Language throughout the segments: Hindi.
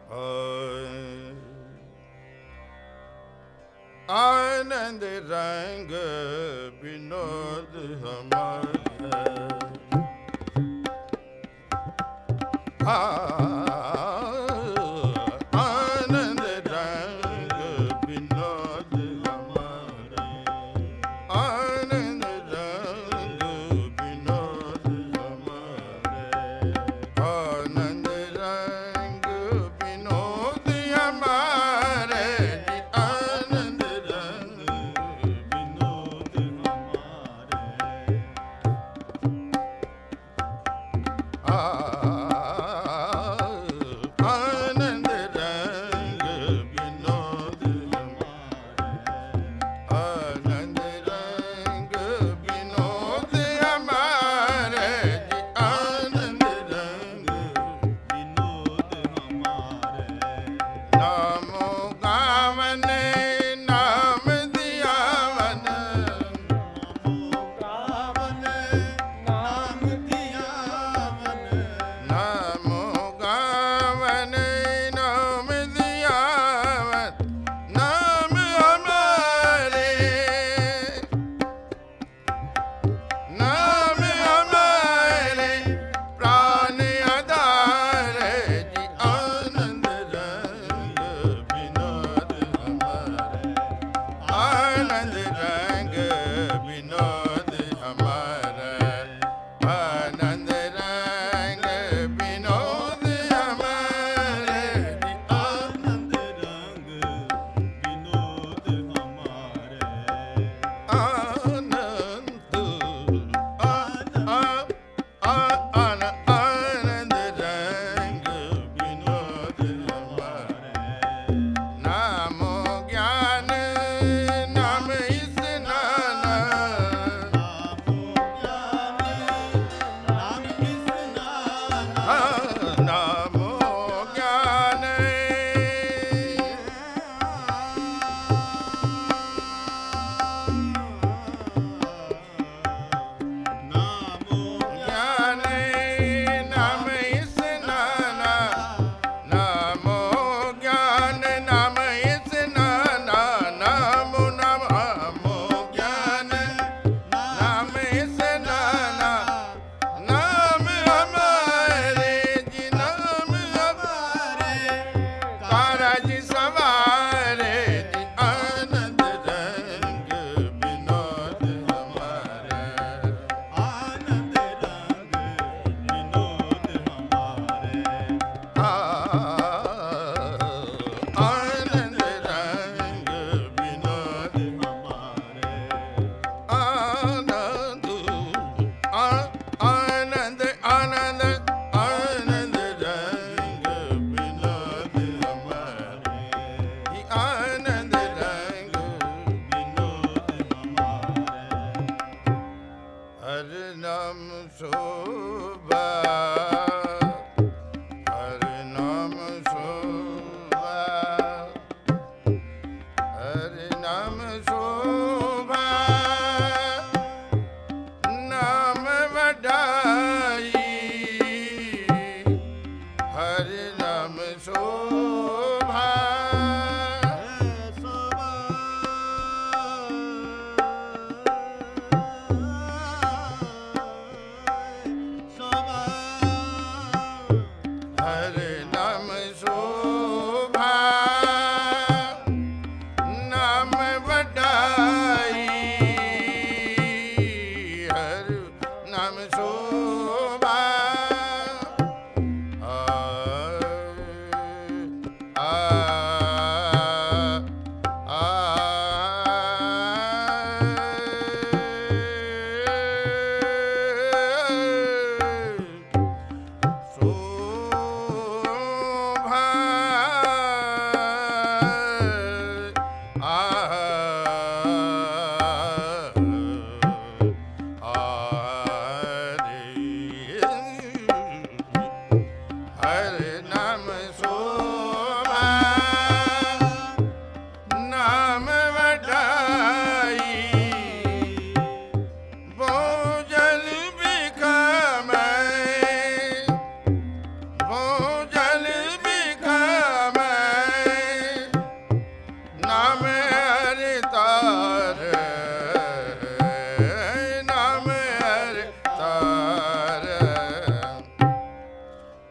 आनंद रंग विनोद हमारे आनंद रंग विनोद हमारे आनंद रंग विनोद हमारे आनंद रंग विनोद हमारे आनंद रंग विनोद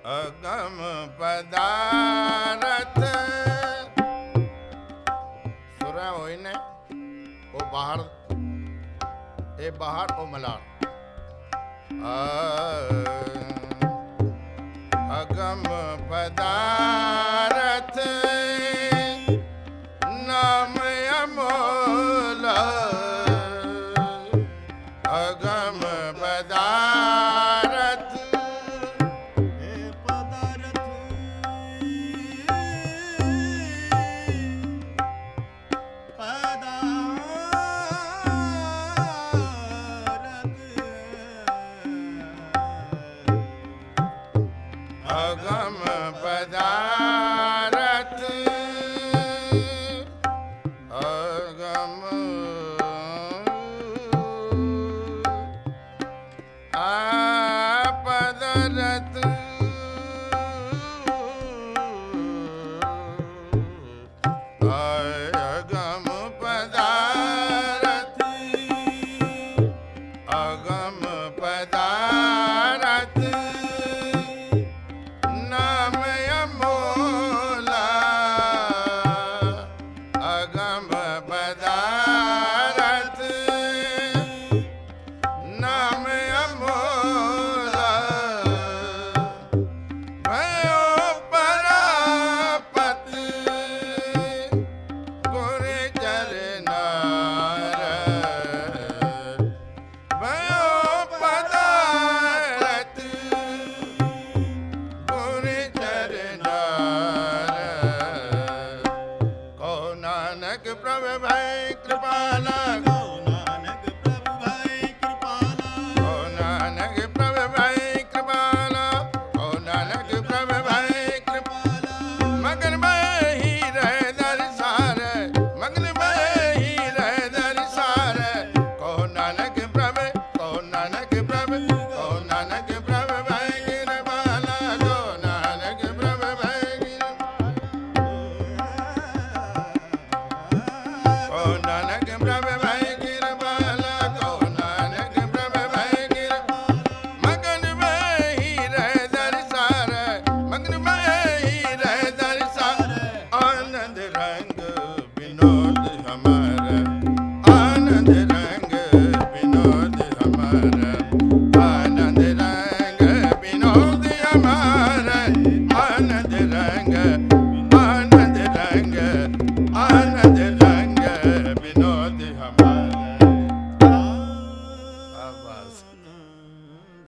अगम पदारथ सुरा होई ने ओ बाहर ए बाहर ओ मलार अगम पदारथ नाम अमोल अगम पदारथ अगम पदारथ अगम पदरथ अगम पदारथ अगम पदारथ नाम अमोला अगम पदारथ नाम अमोला भयो परापत गुर चरनार भयो पदारथ गुर चरनार को नानक प्रभु भय कृपाला को नानक प्रभु भय कृपाला को नानक प्रभु भय कृपाला को नानक प्रभु भय कृपाला मगन में ही रह दरसार मगन में ही रह दरसार को नानक प्रभु को नानक प्रभु को नानक प्रभु भय कृपाला को नानक प्रभु भय को नानक प्रभु भय कृपाला को नानक प्रभु भय कृपाला मगन में ही रह दरसार मगन में ही रह दरसार आनंद रंग विनोद हमारा आनंद रंग विनोद हमारा आनंद रंग विनोद हमारा आनंद रंग